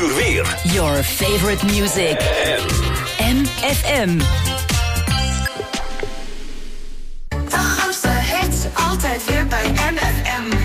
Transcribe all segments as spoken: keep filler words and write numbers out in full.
uur weer. Your favorite music. M F M. De grootste hits, altijd weer bij M F M.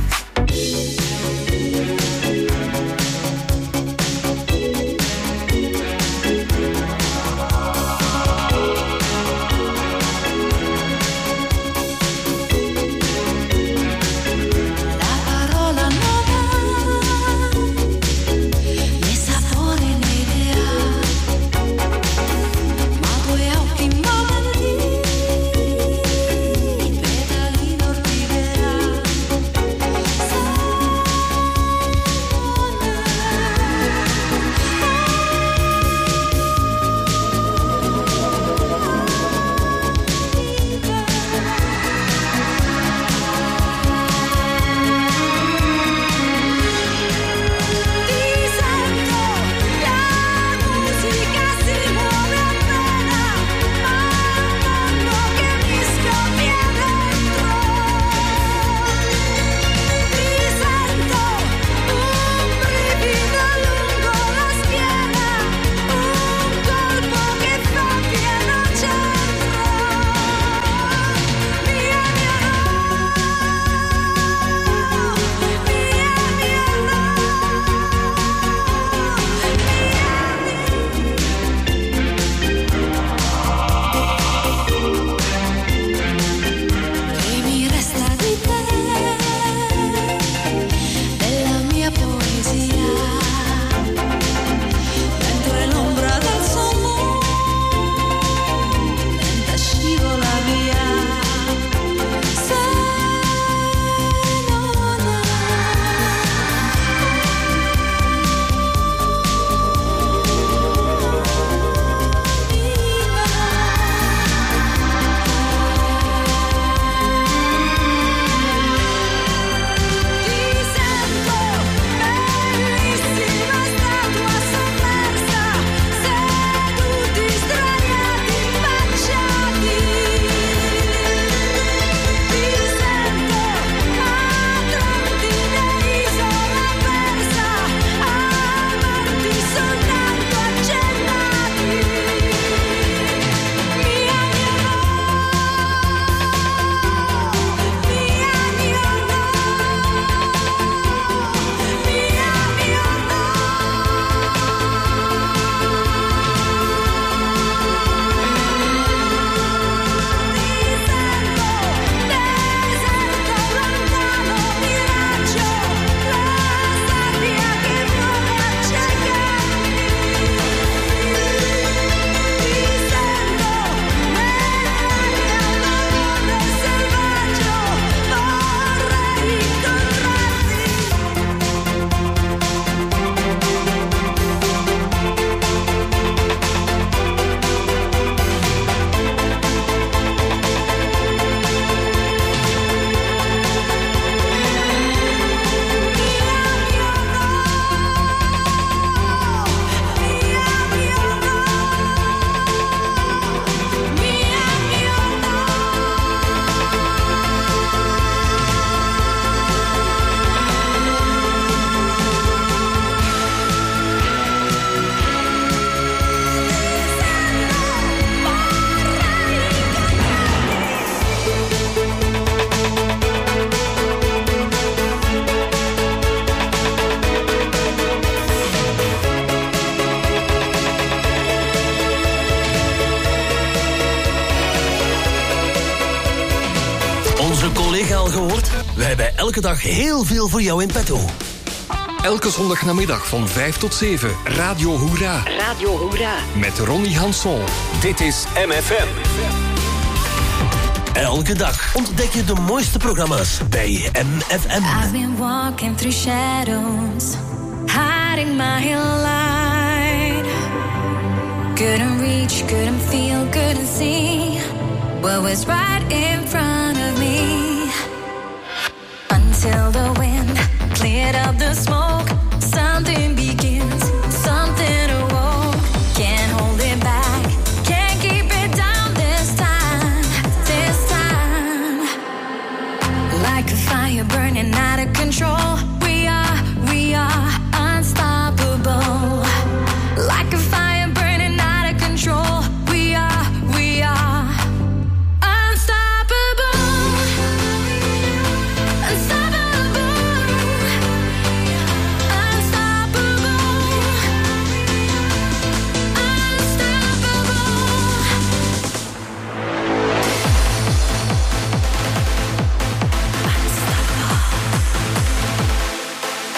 We hebben elke dag heel veel voor jou in petto. Elke zondagnamiddag van vijf tot zeven, Radio Hoera. Radio Hoera. Met Ronnie Hanson. Dit is M F M. Elke dag ontdek je de mooiste programma's bij M F M. I've been walking through shadows, hiding my light. Couldn't reach, couldn't feel, couldn't see what was right in front of me. Until the wind cleared up the smoke, something begins, something awoke. Can't hold it back, can't keep it down this time, this time. Like a fire burning out of control, we are, we are unstoppable.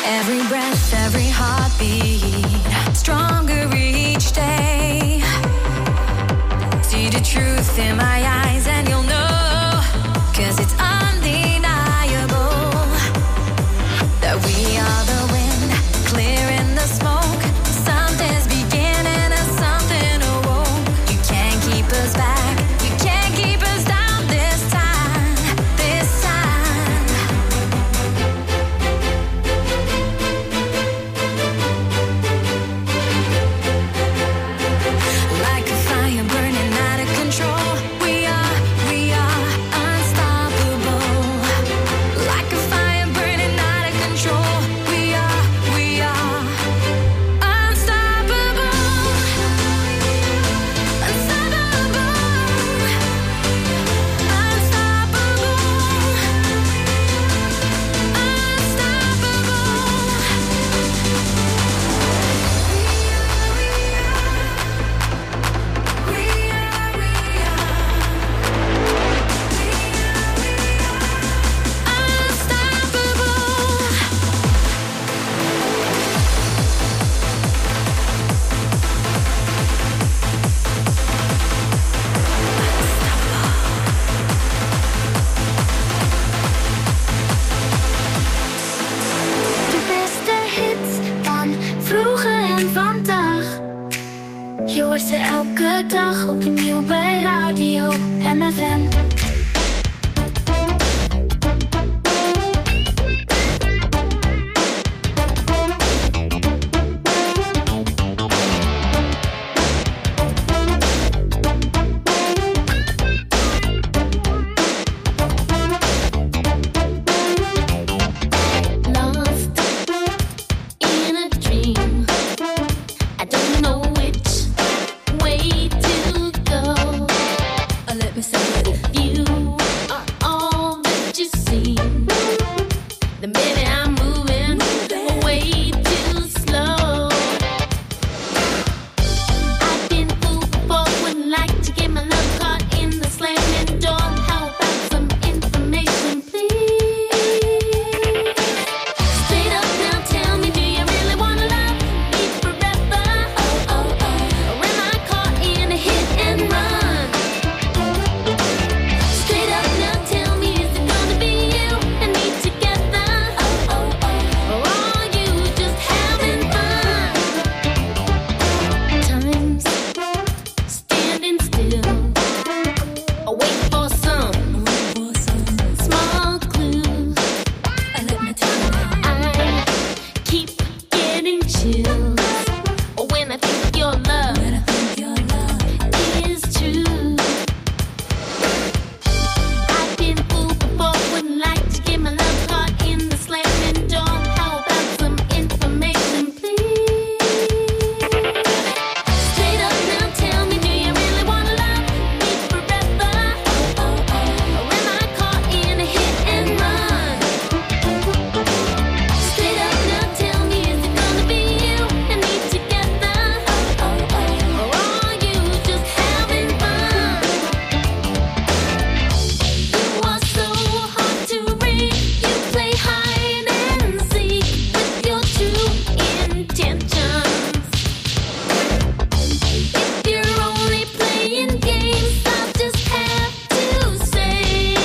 Every breath, every heartbeat, stronger each day. See the truth in my eyes and you'll know, 'cause it's undeniable that we are the wind, clearing the smoke. Something's beginning and something awoke. You can't keep us back, you can't keep us down this time, this time. Like a fire burning out of control, we are, we are unstoppable. Like a fire burning out of control, we are, we are unstoppable. Unstoppable. Unstoppable. De beste hits van vroeger en vandaag. Je hoort ze elke dag opnieuw bij Radio M F M. Lost in a dream. I don't know which way to go. Let me say it. If you are all that you seem, then baby I'm moving way too slow. I've been fooled before, wouldn't like to get my love caught in the slamming door. How about some information, please? Straight up now, tell me, do you really wanna love me forever? Oh, oh, oh. Or am I caught in a hit and run? Straight up now, tell me, is it gonna be you and me together? Oh, oh, oh. Or are you just having fun? Time's standing still. I wait for some small clue. Let me tell you now. I keep getting chills when I think your love Your love is true. I've been fooled before, wouldn't like to get my love caught in the slamming door. How about some information, please? Straight up now, tell me, do you really wanna love me forever? Oh, oh, oh. Or am I caught in a hit and run? Straight up now, tell me, is it gonna be you and me together? Oh, oh, oh. Or are you just having fun? You are so hard to read. You play hide and seek with your true intentions. If you're only playing games, I'll just have to say,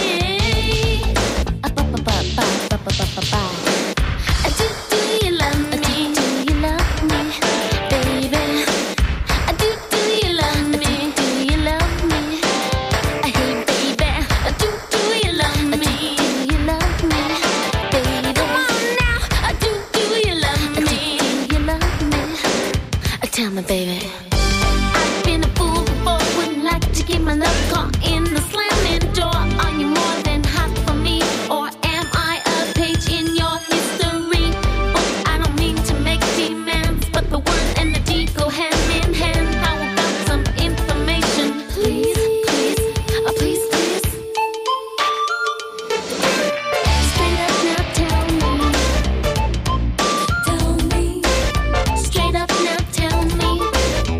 ba-ba-ba-ba-ba-ba-ba-ba. Do do you love me? Do you love me, baby? Do do you love me? Do you love me? Hey, baby. Do do you love me? Do you love me, baby? Come on now. Do do you love me? Do you love me? Tell me, baby. I've been a fool before, wouldn't like to get my love caught in the slamming door. Are you more than hot for me, or am I a page in your history book? I don't mean to make demands, but the word and the deed go hand in hand. How about some information, please, please, oh, please, please? Straight up now, tell me, tell me. Straight up now, tell me.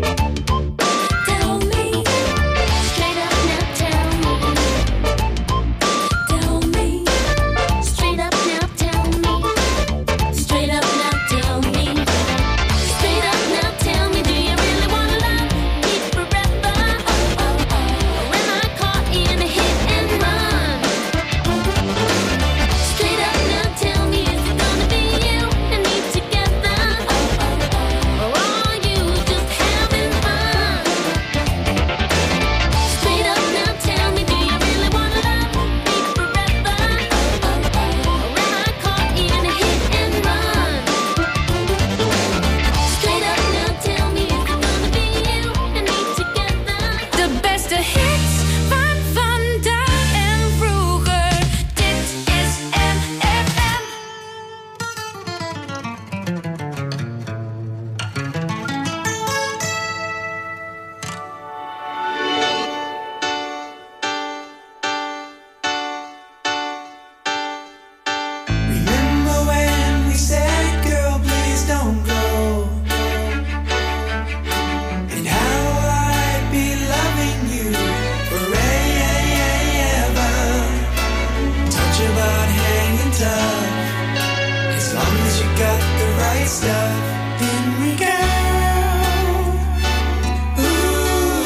right stuff. Didn't we, girl? Ooh,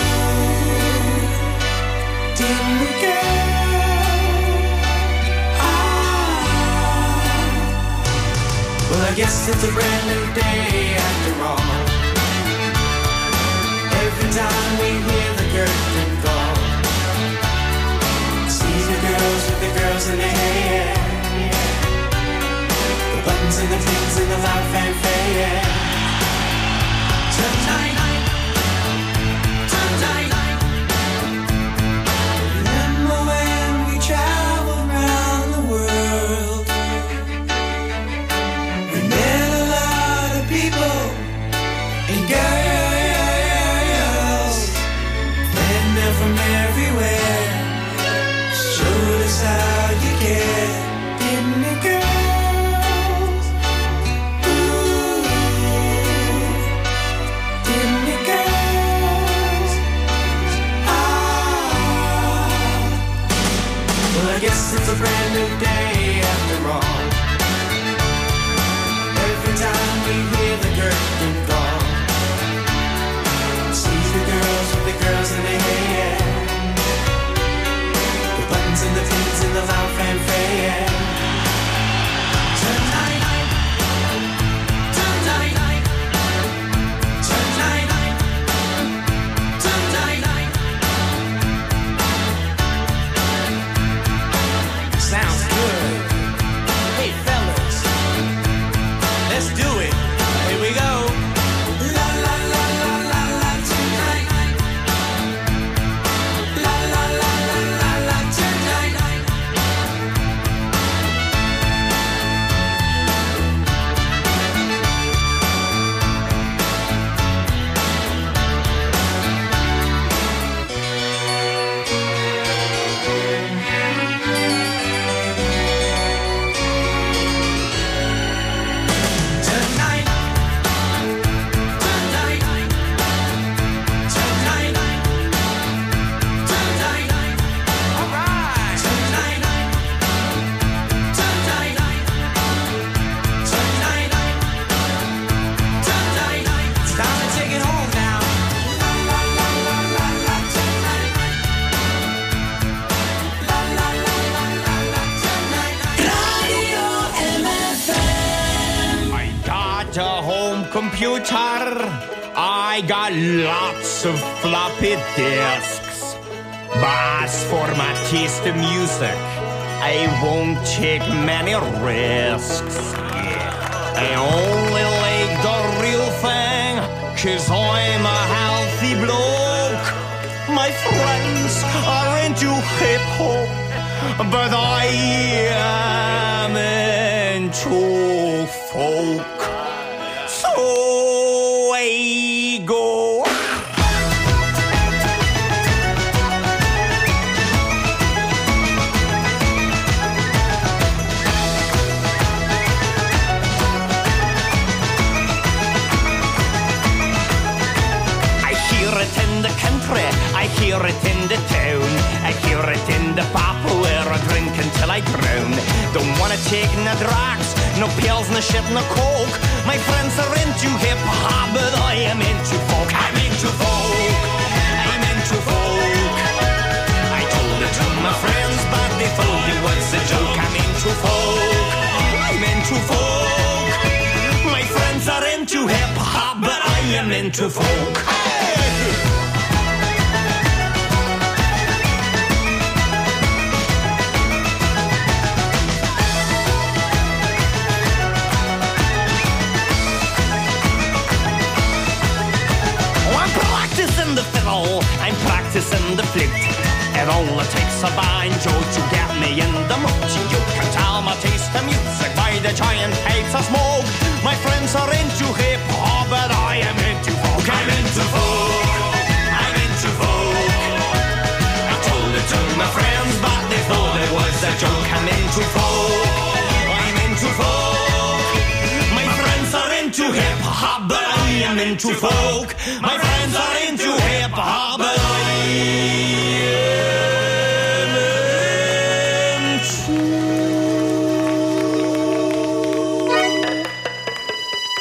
didn't we, girl? Ah, well, I guess it's a brand new day after all. Every time we hear the curtain call, see the girls with the girls in their hair, the buttons and the things and the loud fanfare. Tonight, tonight, remember when we traveled around the world? We met a lot of people and girls, and they're from everywhere. Showed us how you care, didn't it, girls? Ooh, didn't it, girls? Ah, well, I guess it's a brand new day after all. Every time we hear the curtain call, see the girls with the girls in their hair, the buttons and the pins and the loud fanfare. Tonight, tonight, tonight, tonight. Sounds good. Hey fellas, let's do it. Here we go. La la la la la la tonight. La la la la la la tonight. Tonight, tonight, tonight, tonight, all right. Tonight, tonight, tonight, tonight. It's time to take it home now. La la la la la la tonight. La la la la la la tonight. Radio M F M. I got a home computer. I got lots of floppy disks. But as for my taste in music, I won't take many risks. Yeah. I only like the real thing, 'cause I'm a healthy bloke. My friends are into hip hop, but I am into folk. So I go. I hear it in the country, I hear it in the town, I hear it in the pub where I drink until I drown. Don't wanna take no drugs, no pills, no shit, no coke. My friends are into hip hop, but I am into folk. I'm into folk, I'm into folk. I told it to my friends, but they thought it was a joke. I'm into folk, I'm into folk. My friends are into hip hop, but I am into folk. Hey! Practicing the fiddle, I'm practicing the flute. It only takes a banjo to get me in the mood. You can tell my taste of music by the giant pipes of smoke. My friends are into hip hop, but I am into folk. I'm into folk, I'm into folk. I told it to my friends, but they thought it was a joke. I'm into folk, I'm into folk. My friends are into hip hop, but I am into folk. My friends are into hip hop, but I am into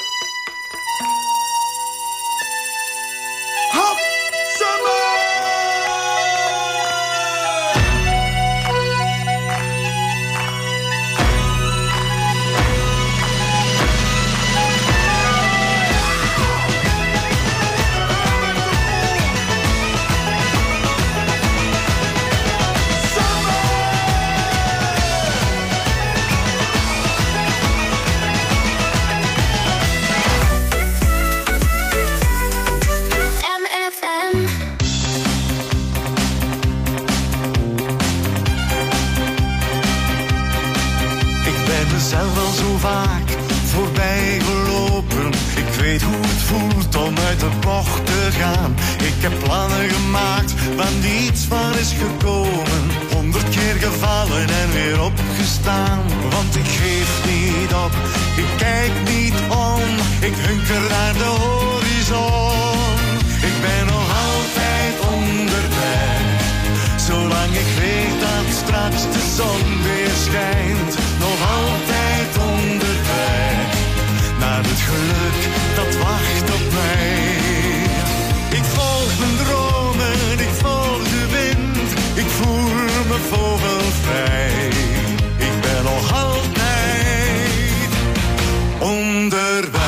vaak voorbij gelopen. Ik weet hoe het voelt om uit de bocht te gaan. Ik heb plannen gemaakt waar niets van is gekomen. Honderd keer gevallen en weer opgestaan. Want ik geef niet op, ik kijk niet om. Ik hunker naar de horizon. Ik ben nog altijd onderweg. Zolang ik weet dat straks de zon weer schijnt. Nog altijd onderweg. Naar het geluk dat wacht op mij. Ik volg mijn dromen, ik volg de wind. Ik voel me vogelvrij. Ik ben nog altijd onderweg.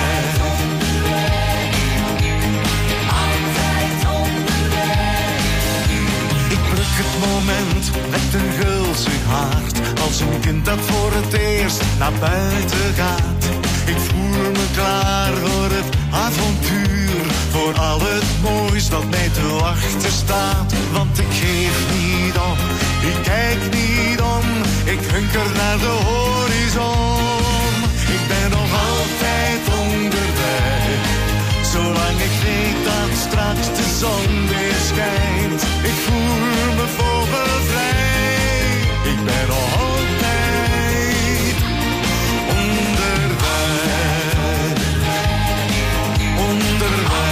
Altijd onderweg. Ik pluk het moment met een gulzig hart. Als een kind dat voor het eerst naar buiten gaat. Ik voel me klaar voor het avontuur. Voor al het moois dat mij te wachten staat. Want ik geef niet op, ik kijk niet om. Ik hunker naar de horizon. Ik ben nog altijd onderweg. Zolang ik weet dat straks de zon weer schijnt. Ik voel me vogelvrij. Ik ben nog altijd onderweg. Onderweg.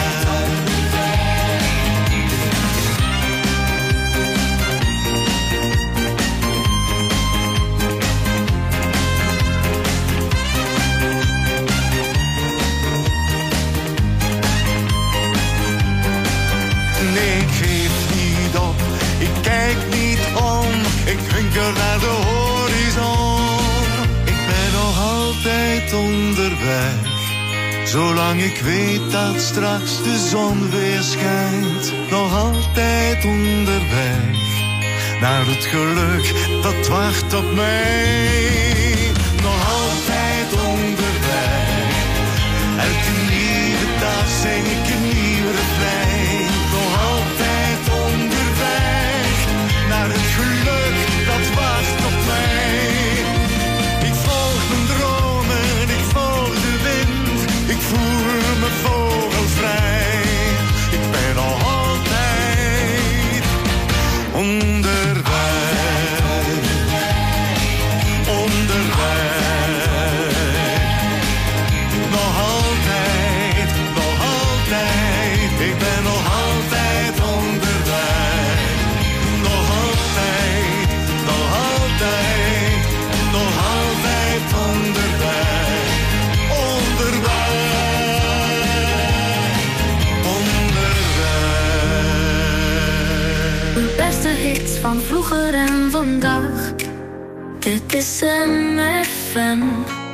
Nee, ik geef niet op, ik kijk niet om. Ik hunker naar de horizon. Ik ben nog altijd onderweg. Zolang ik weet dat straks de zon weer schijnt. Nog altijd onderweg. Naar het geluk dat wacht op mij. Nog altijd onderweg. Elke nieuwe dag zing ik een nieuw refrein. Nog altijd onderweg. Naar het geluk dat wacht op mij. Ik volg mijn dromen, ik volg de wind. Ik voel me vogelvrij. Ik ben nog altijd onderweg. Onderweg. Nog altijd, nog altijd. Ik ben nog altijd onderweg. Nog altijd, nog altijd. Nog altijd onderweg. Onderweg. Onderweg. De beste hits van vroeger en vandaag. Dit is M F M.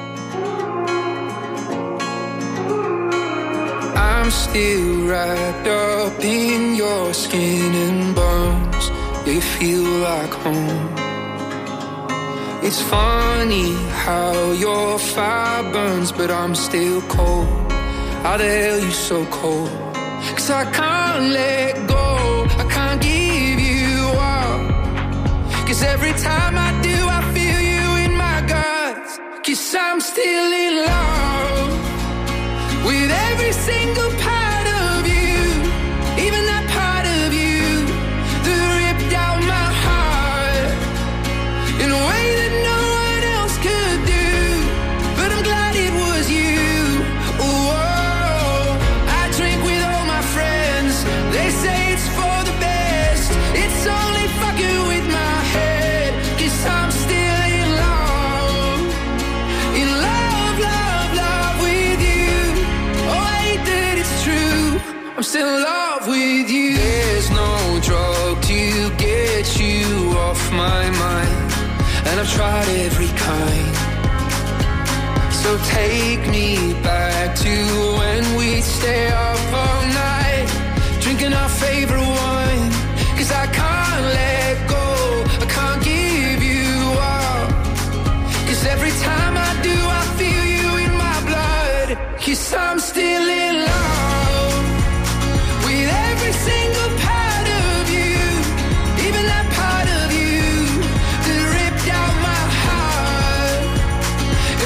I'm still wrapped up in your skin and bones. They feel like home. It's funny how your fire burns, but I'm still cold. How the hell you so cold? 'Cause I can't let go, I can't give you up. 'Cause every time I do, I feel you in my guts. 'Cause I'm still in love with every single part of you. Even that part of you that ripped out my heart in a way that no one else could do. But I'm glad it was you. Whoa, I drink with all my friends. They say it's for the best. It's only fucking with my head. 'Cause I'm still in love. In love, love, love with you. Oh, I hate that it's true. I'm still in love with you. There's no drug to get you off my mind. And I've tried every kind. So take me back to when we'd stay up all night, drinking our favorite wine. 'Cause I can't let go, I can't give you up. 'Cause every time I do, I feel you in my blood. 'Cause I'm still in love with every single part of you. Even that part of you that ripped out my heart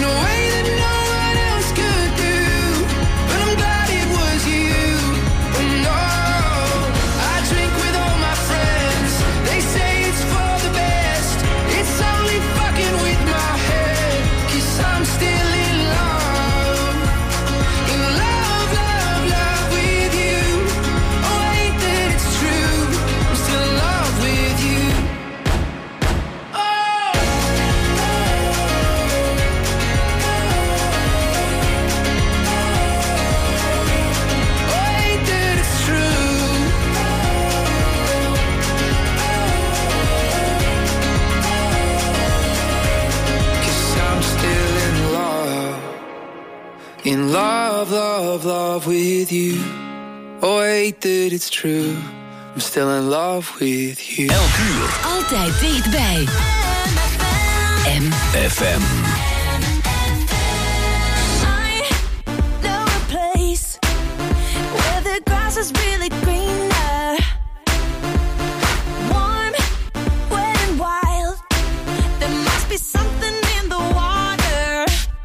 In love, love, love with you. Oh, wait that it's true. I'm still in love with you. Elk uur. Altijd dichtbij. M F M. I know a place where the grass is really greener. Warm, wet and wild. There must be something in the water.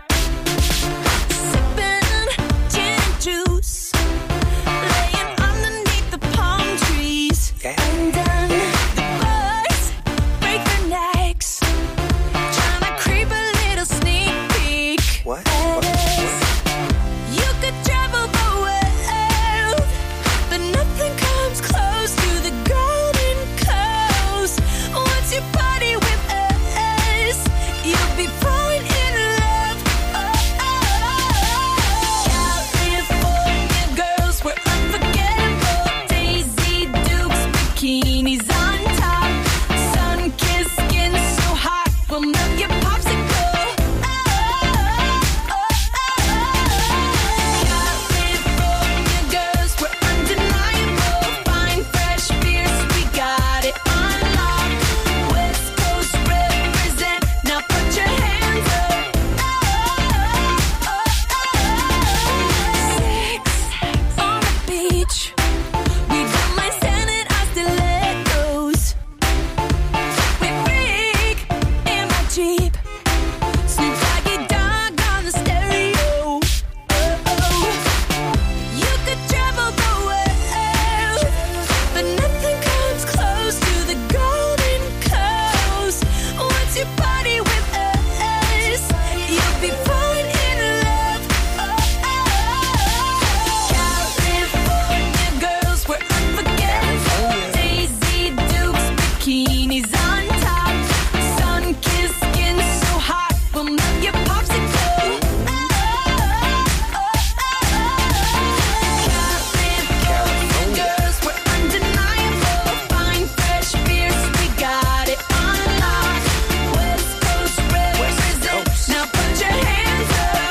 Sipping gin and juice. Laying underneath the palm trees. And then the birds break their necks. Trying to creep a little sneak peek. What? That is, you could travel the world, but nothing comes close to the Golden Coast. Once you party with us, you'll be falling in love. Oh, oh. California girls were unforgettable. Daisy Dukes, bikinis on top. Sun-kissed skin so hot, will melt your popsicle. Oh, oh, oh. California girls were undeniable. Fine, fresh beers, we got it on lock. West Coast represent, now put your hands up. Oh, oh, oh. Sex on the beach. We don't mind standing our stilettos. We freak in my Jeep. Snoop Doggy Dogg on the stereo. Oh, oh. You could travel the world, but nothing comes close to the Golden Coast. Once you party with us, you'll be falling in love. Oh, oh. California girls were unforgettable. Daisy Dukes, bikinis on top. Sun-kissed skin so hot, will melt your popsicle. Oh, oh, oh. California girls were undeniable. Fine, fresh beers, we got it on lock. West Coast represent, now put your hands up.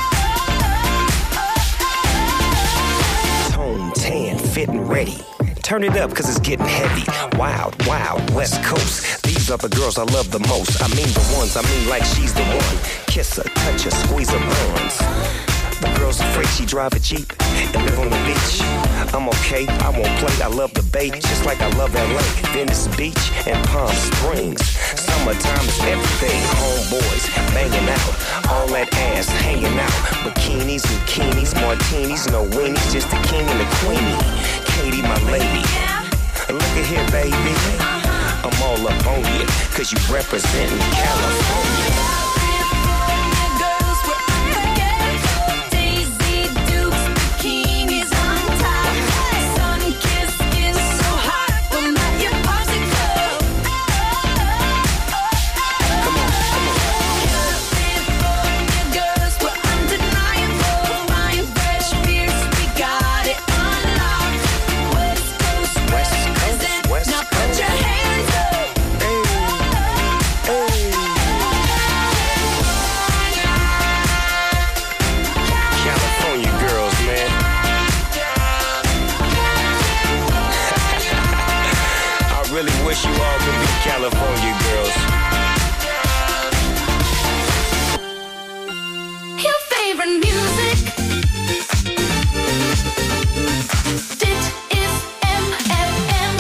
Tone tan, fit and ready. Turn it up cause it's getting heavy. Wild, wild, West Coast. These are the girls I love the most. I mean the ones, I mean like she's the one. Kiss her, touch her, squeeze her buns. The girl's afraid she drive a Jeep and live on the beach. I'm okay, I won't play, I love the bay, just like I love L A, Venice Beach and Palm Springs. Summertime is everything, homeboys banging out, all that ass hanging out. Bikinis, bikinis, martinis, no weenies, just the king and the queenie. Katie, my lady, look at here, baby. I'm all up on you, cause you representing California. California girls were unforgettable. Daisy Dukes, bikinis on top. Sun-kissed skin so hot, will melt your popsicle. Come on, come on. California girls were undeniable. Fine, fresh beers, we got it on lock. West Coast West Coast, represent, West now put your hands up. California girls, man. I really wish you all could be California girls. Your favorite music. Dit is M F M.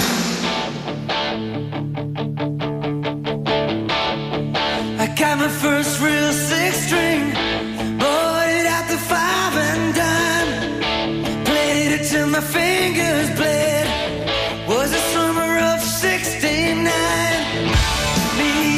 I got my first real six string, bought it at the five and dime. Played it till my fingers bled. Was the summer of sixty-nine. Me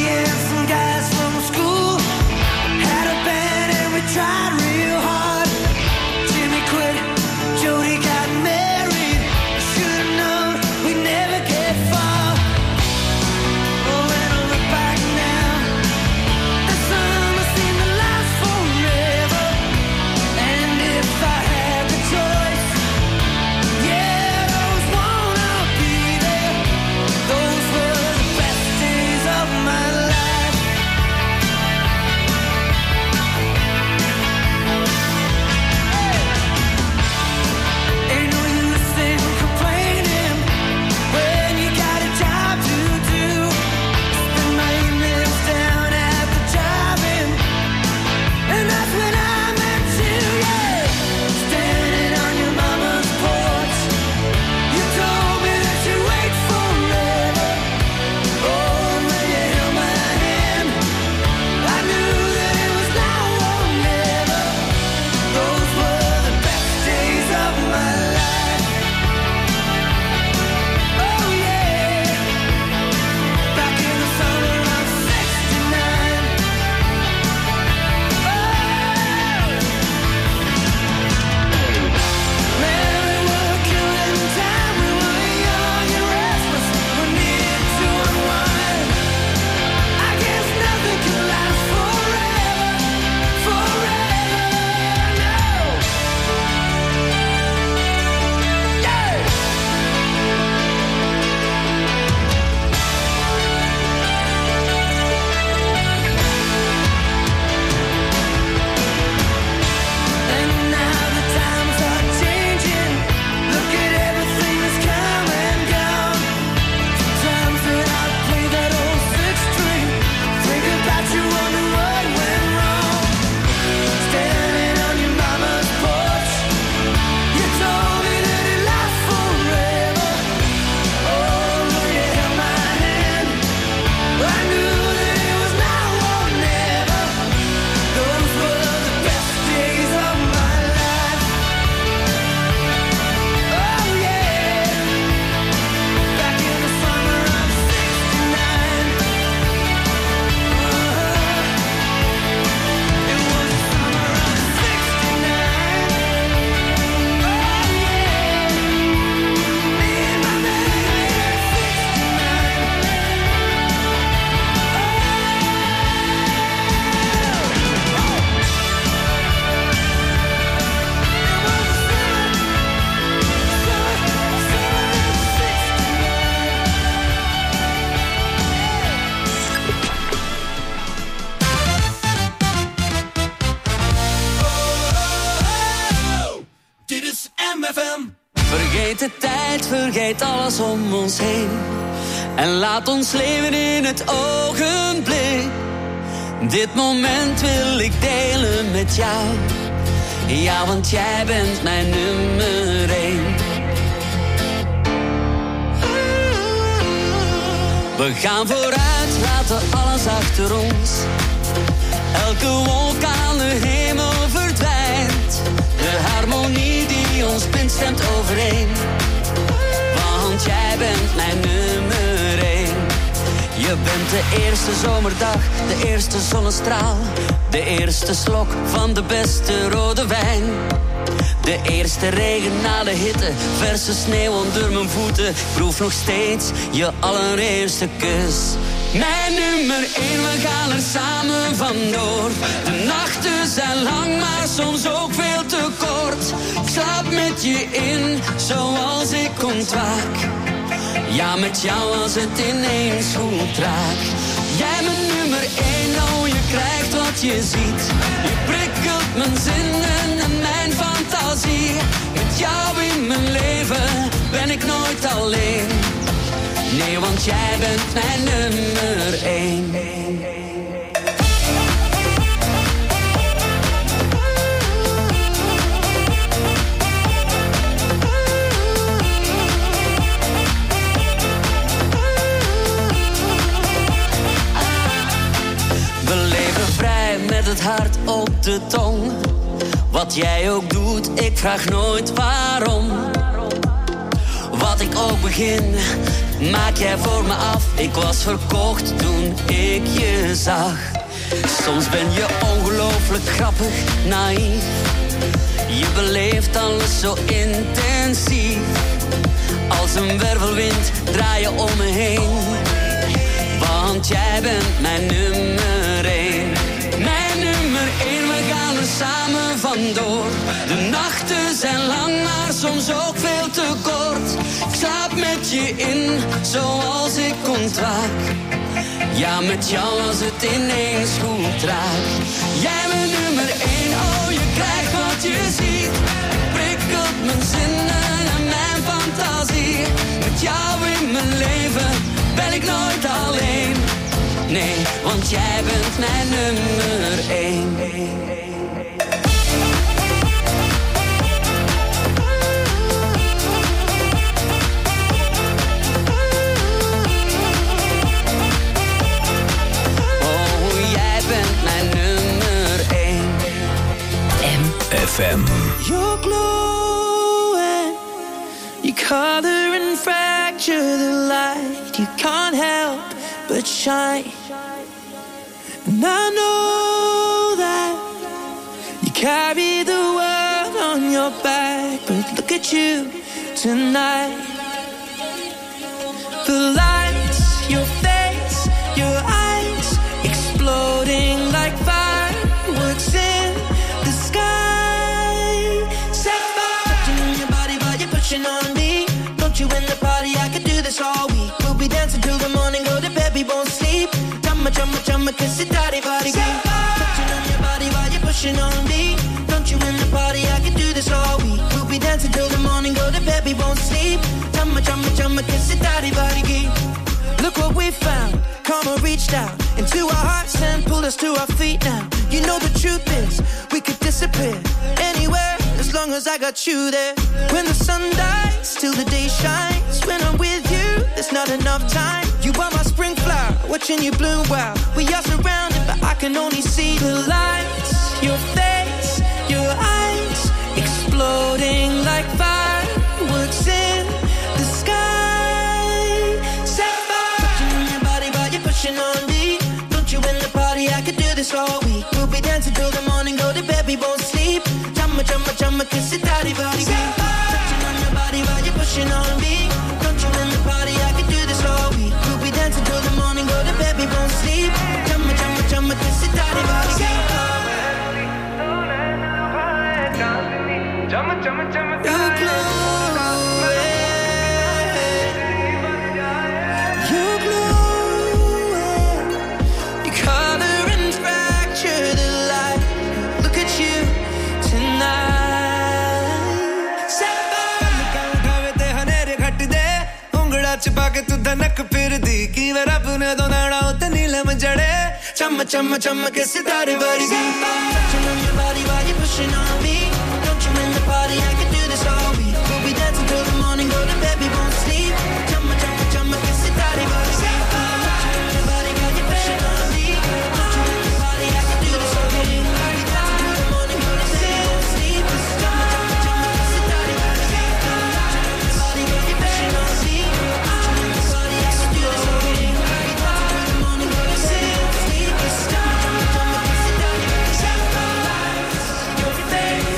M F M. Vergeet de tijd, vergeet alles om ons heen. En laat ons leven in het ogenblik. Dit moment wil ik delen met jou. Ja, want jij bent mijn nummer één. We gaan vooruit, laten alles achter ons. Elke wolk aan de hemel verdwijnt. De harmonie die ons bindt stemt overeen. Want jij bent mijn nummer één. Je bent de eerste zomerdag, de eerste zonnestraal. De eerste slok van de beste rode wijn. De eerste regen na de hitte, verse sneeuw onder mijn voeten. Proef nog steeds je allereerste kus. Mijn nummer één, we gaan er samen vandoor. De nachten zijn lang, maar soms ook veel te kort. Ik slaap met je in, zoals ik ontwaak. Ja, met jou als het ineens goed raakt. Jij bent nummer één, oh je krijgt wat je ziet. Je prikkelt mijn zinnen en mijn fantasie. Met jou in mijn leven ben ik nooit alleen. Nee, want jij bent mijn nummer één. We leven vrij met het hart op de tong. Wat jij ook doet, ik vraag nooit waarom. Wat ik ook begin, maak jij voor me af. Ik was verkocht toen ik je zag. Soms ben je ongelooflijk grappig, naïef. Je beleeft alles zo intensief. Als een wervelwind draai je om me heen. Want jij bent mijn nummer één. Mijn nummer één, we gaan er samen vandoor. De nachten zijn lang, maar soms ook veel te kort. Ik slaap met je in, zoals ik ontwaak. Ja, met jou als het ineens goed raakt. Jij bent nummer één, oh je krijgt wat je ziet. Het prikkelt mijn zinnen en mijn fantasie. Met jou in mijn leven ben ik nooit alleen. Nee, want jij bent mijn nummer één. Oh, jij bent mijn nummer één. M F M. You're glowing. You color and fracture the light. You can't help but shine. And I know that you carry the world on your back, but look at you tonight. The lights, your face, your eyes, exploding like fireworks in the sky. Set fire, touching on your body while you're pushing on me. Don't you in the party, I could do this all week. We'll be dancing till the morning, go to bed, we won't sleep. Chumma, chumma, chumma, kiss it, daddy, body, touching on your body while you're pushing on me. Don't you in the party, I could do this all week. We'll be dancing till the morning, go to bed, we won't sleep. Chumma, chumma, chumma, kiss it, daddy, body, look what we found. Karma reached out into our hearts and pulled us to our feet now. You know the truth is, we could disappear anywhere as long as I got you there. When the sun dies, till the day shines. When I'm with you, there's not enough time. You are my spring flower, watching you bloom wild. We are surrounded, but I can only see the lights. Your face, your eyes, exploding like fireworks in the sky. Set fire, touching on your body while you're pushing on me. Don't you in the party, I could do this all week. We'll be dancing till the morning, go to bed, we won't sleep. Chumma, chumma, chumma, kiss it, daddy, body, touching on your body while you're pushing on me. Don't you in the party, I could do this all week. We'll be dancing till the morning, go to bed, we won't sleep. Chumma, chumma, chumma, kiss it, daddy, body, chumma, chumma, chumma, you're glowing. You're glowing. You color and fracture the light. Look at you tonight. Set fire. च पाके तू धनक फिर दी की वे रब ने दो नाड़ा उते नीलम जड़े चम चम चम के सितारे वर्गी touching on your body while you're pushing on me don't you in the party I can do this all week we'll be dancing till the morning go to bed we won't sleep chum chum chum ke sitare वर्गी touching on your body while you're pushing on me don't you in the party I can do this all week we'll be dancing till the morning go to bed we won't sleep chum chum chum ke sitare वर्गी touching on your body while you're pushing on me don't you in the party I can do this all week we'll be dancing till the morning go to bed we won't sleep chum chum chum ke sitare वर्गी you're the baby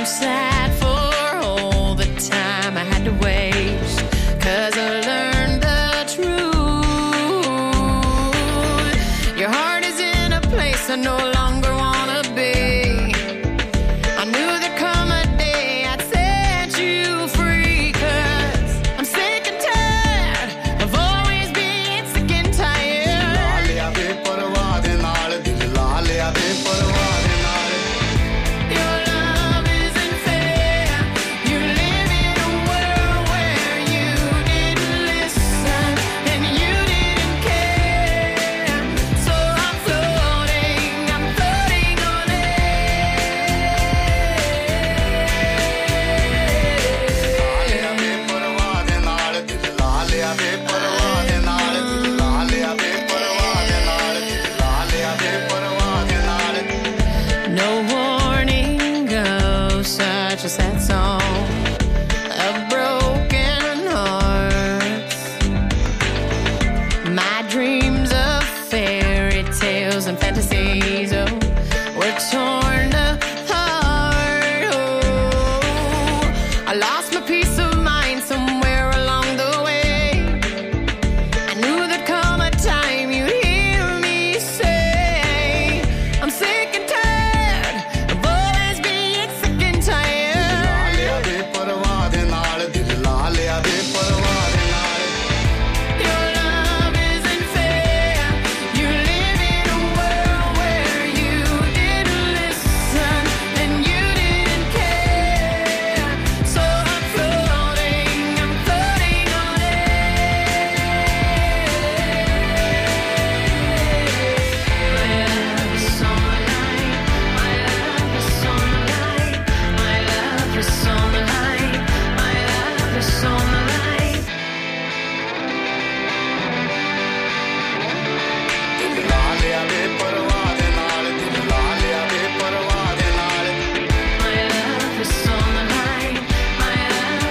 sad for all the time I had to waste, 'cause I learned the truth. Your heart is in a place I no longer wanna be. I knew there'd come a day I'd set you free, 'cause I'm sick and tired of always being sick and tired. Your love isn't fair. You live in a world where you didn't listen and you didn't care. So I'm floating, I'm floating on no warning of such a sad song of broken hearts. My dreams of fairy tales and fantasies, oh, were torn apart. Oh, I lost my peace of mind somewhere along the way. I knew there'd come a time you'd hear me say, I'm sick and tired of always being sick and tired. Your love isn't fair. You live in a world where you didn't listen and you didn't care. So I'm floating, I'm floating on My love is on the line. My love is on the line. My love is on the line. My love is on the line. My love is on the line. My love.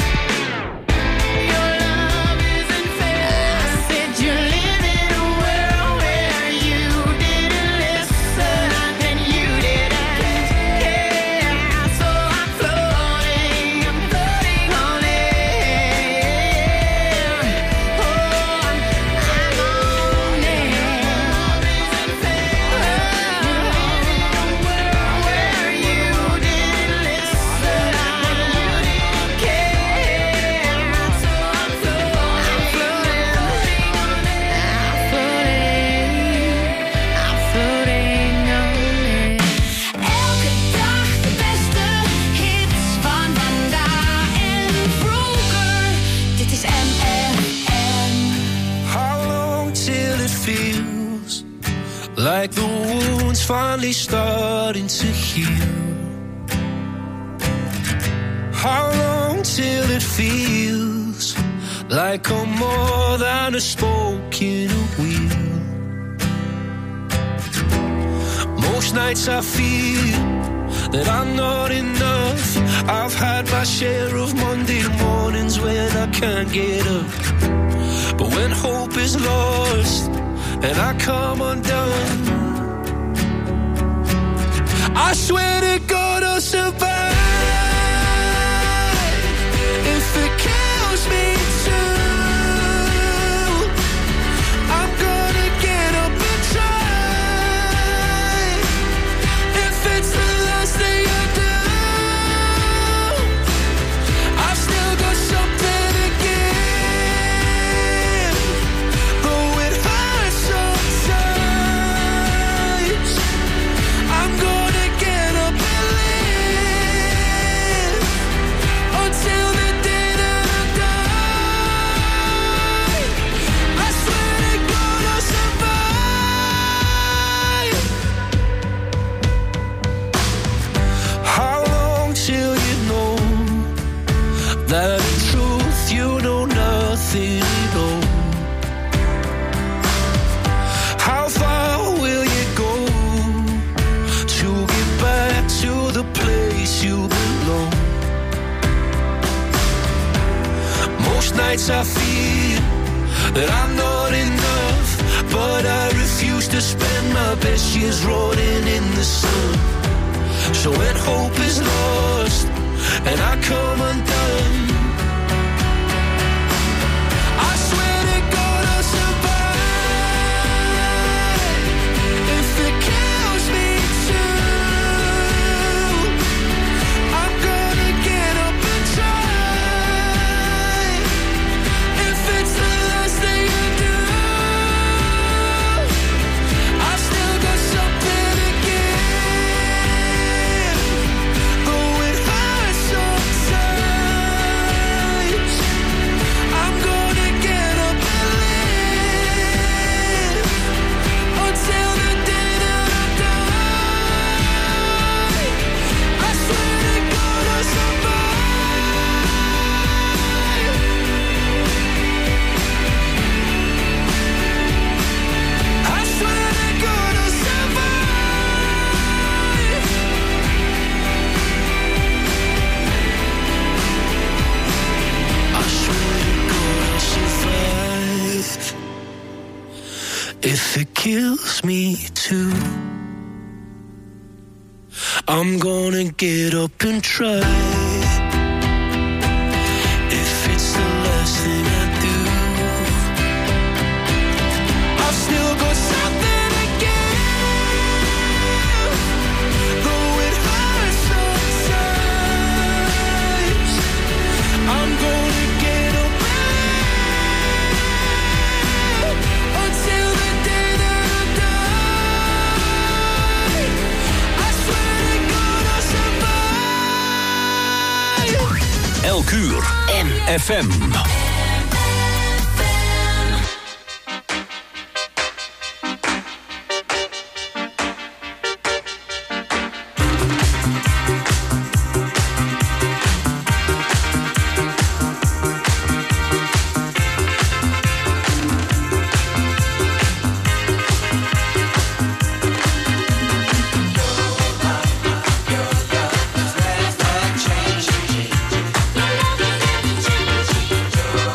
Your love isn't fair. I said you live in a world where you didn't listen and you didn't care. So I'm floating, I'm floating on air. Oh, I'm on air. Isn't fair. You live in a world where you didn't listen and you didn't care. So I'm floating, I'm floating on air. I'm floating, I'm floating on air. Elke dag de beste hits van vandaag en vroeger. Dit is M F M. How long till it feels like the wound's finally starting to heal? How long till it feels like I'm more than a spoke in a wheel? Most nights I feel that I'm not enough. I've had my share of Monday mornings when I can't get up. But when hope is lost and I come undone, I swear to God I'll survive. If it kills me too, I'm gonna get up and try. If it's the last thing I do, I've still got something to give. Though it hurts sometimes, I'm gonna get up and live until the day that I die. I swear to God I'll survive. How long till you know that in truth you know nothing at all? How far will you go to get back to the place you belong? Most nights I feel that I'm not enough, but I refuse to spend my best years rolling in the sun. So when hope is lost and I come undone. I swear to God I'll survive if it kills me too. I'm gonna get up and try. If it's the last thing I do, I've still got something to give. Though it hurts sometimes, I'm gonna get up and live until the day that I die. I swear to God I'll survive. I swear to God I'll survive. I swear to God I'll survive if it kills me too. I'm gonna get up and try. If it's the last thing I do, I've still got something to give. Though it hurts sometimes, I'm gonna get up and live until the day that I die. I swear to God I'll survive. Elk uur M F M. Change.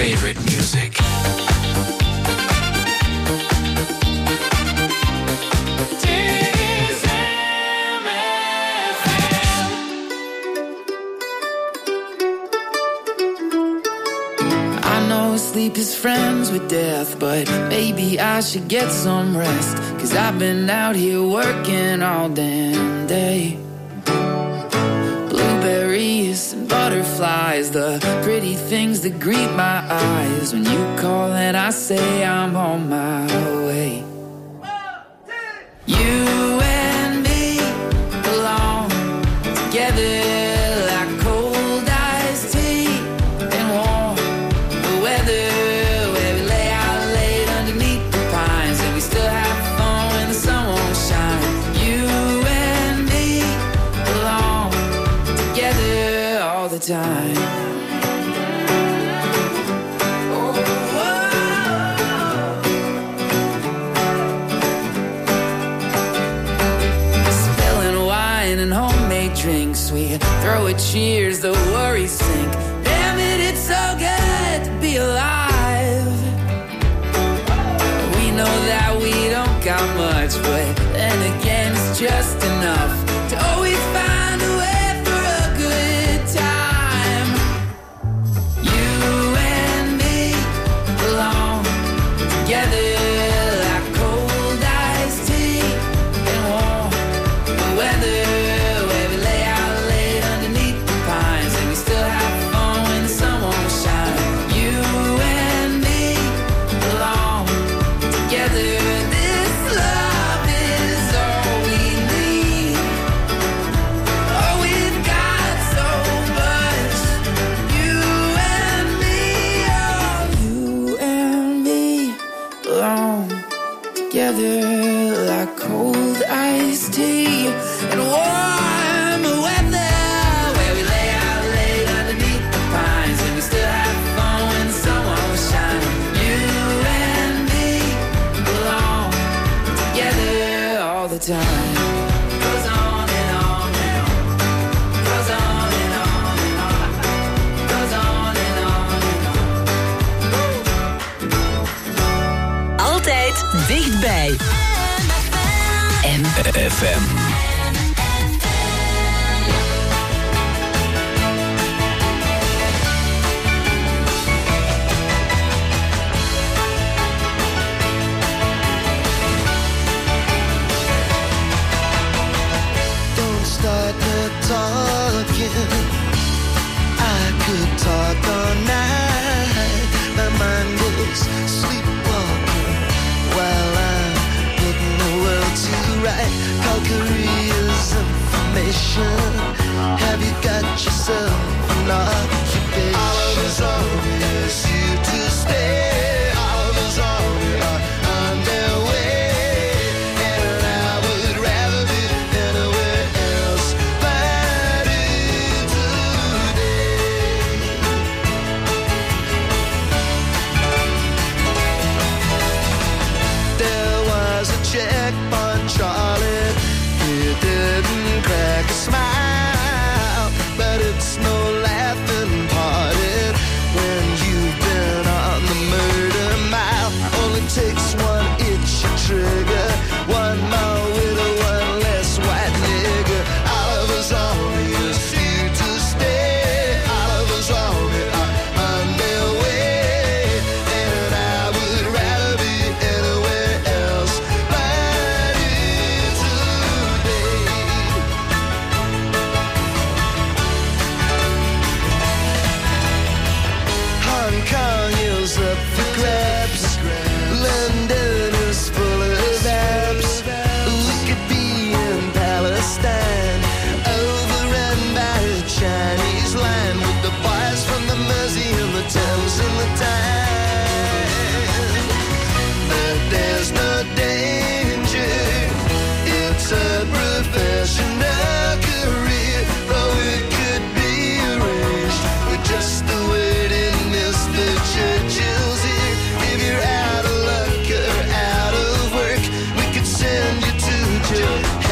favorite music. Sleep is friends with death, but maybe I should get some rest, 'cause I've been out here working all damn day. Blueberries and butterflies, the pretty things that greet my eyes. When you call and I say I'm on my way. You and me belong together. Time. Spilling wine and homemade drinks, we throw a cheers, the worries sink. Damn it, it's so good to be alive. We know that we don't got much, but then again it's just enough to always find a way. Like cold iced tea and warm weather, where we lay out late underneath the pines, and we still have fun when the sun won't shine. You and me belong together all the time. Goes on and on and on. Goes on and on and on. Goes on and on and on. Altijd dichtbij. M F M. Don't start the talking. I could talk all night. My mind is sleepwalking while I'm getting the world to right. Calgary's information. Have you got yourself an occupation? All of us always here to stay. All of us always are on their way. And I would rather be anywhere else but in today. There was a checkpoint, Charlie. He didn't crack a smile, but it's no laughing party when you've been on the murder mile. Only takes one itchy trigger, one more widow, one less white nigger. All of us always here to stay. All of us always are on their way, and I would rather be anywhere else but in today. Hong Kong is up for grabs. London is full of abs. We could be in Palestine, overrun by a Chinese line, with the boys from the Mersey and the Thames and the Tyne. But there's no danger. It's a professional career, though it could be arranged with just the waiting Mister Churchill's here. If you're out of luck or out of work, we could send you to jail.